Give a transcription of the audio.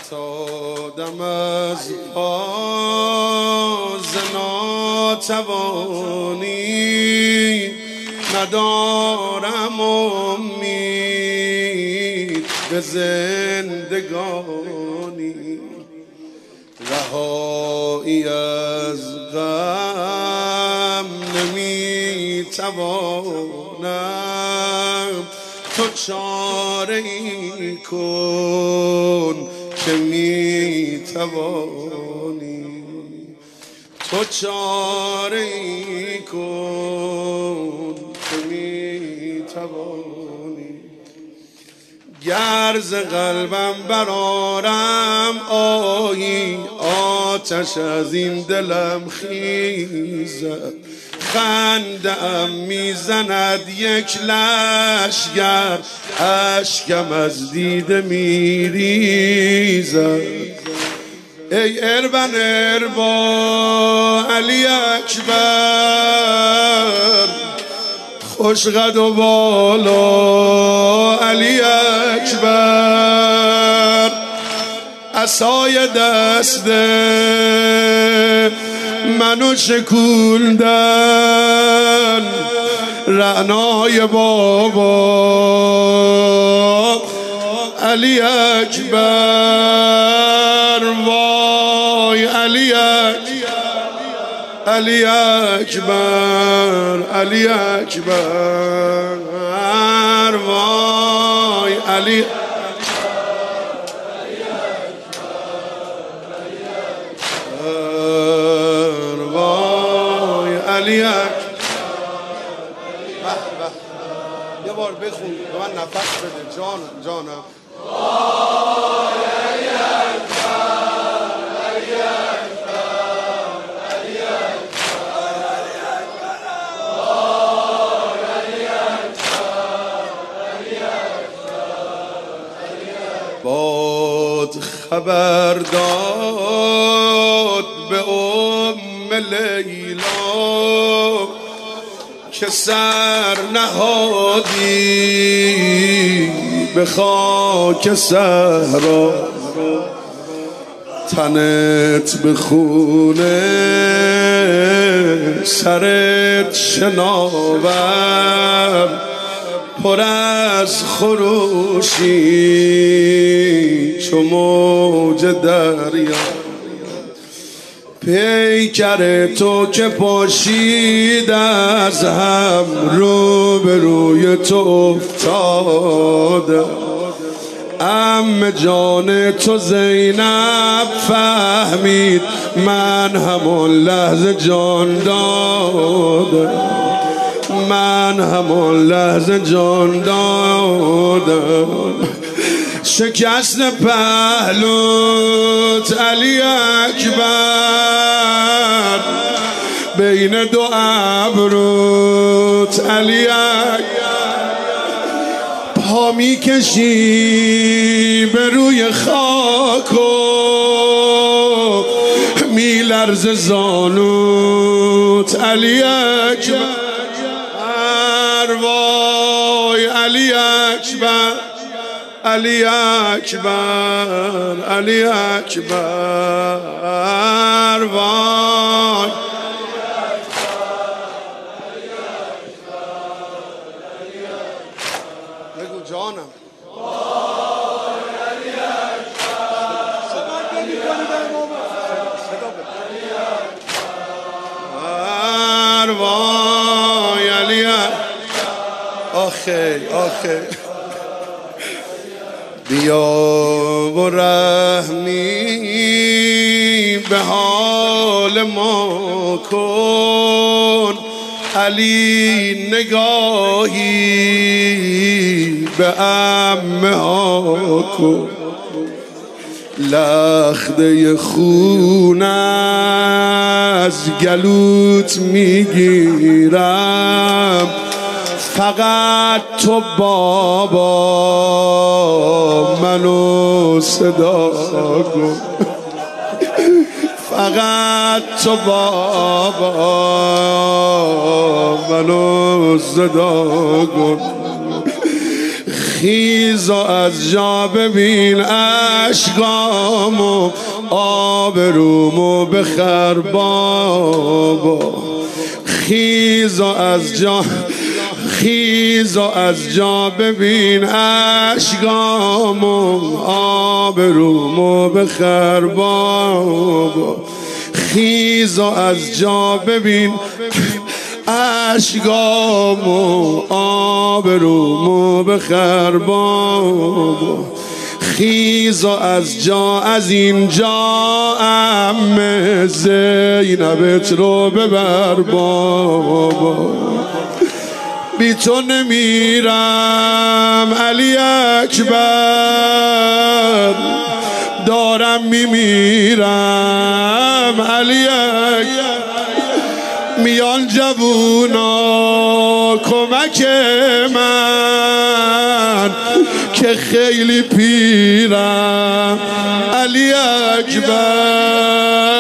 افتادم از پاز ناتوانی، ندارم امید به زندگانی. رهایی از غم نمیتوانم، تو چاره ای کن که میتوانی، تو چاره ای کن که میتوانی. گر ز قلبم برآرم آهی، آتش از این دلم خیزد. خنده‌ام میزند یک لشگر، اشکم از دیده میریزد. ای اربن اربا علی اکبر، خوش قد و بالا علی اکبر. عصای دست منو شکوندن، رعنای بابا علی اکبر. وای علی اکبر، علی اکبر، علی اکبر. وای علی علی اکبر. یه بار بخون به من نفس بده جانم. باد خبر داد به ام لیلا که سر نهادی به خاک صحرا. تنت به خونه سرت شناور، پر از خروشی چو موج دریا. پیکر تو که پاشید از هم، رو به روی تو افتاده. عم جان تو زینب فهمید، من همون لحظه جان دادم، من همون لحظه جان دادم. شکست پهلوت علی اکبر، بین دو ابروت علی اکبر. پا میکشی به روی خاک و میلرز زانوت علی اکبر. وای علی اکبر، علی اکبر، علی اکبر. وای بگو جانم. وای علی آخه آخه. بیا و رحمی به حال ما کن، علی نگاهی به عمه ها کن. لخته خون از گلوت میگیرم، فقط تو بابا منو صدا کن. فقط تو بابا منو صدا کن. خیزا از جا ببین اشکامو آبرومو بخر بابا. خیزا از جا ببین اشکامو آبرومو بخر بابا. خیزا از جا ببین اشکامو آبرومو بخر بابا. خیزا از جا از اینجا عمه زینبت رو ببر بابا. بی تو نمیرم علی اکبر، دارم میمیرم علی اکبر. میان جوونا کمک من که خیلی پیرم علی اکبر.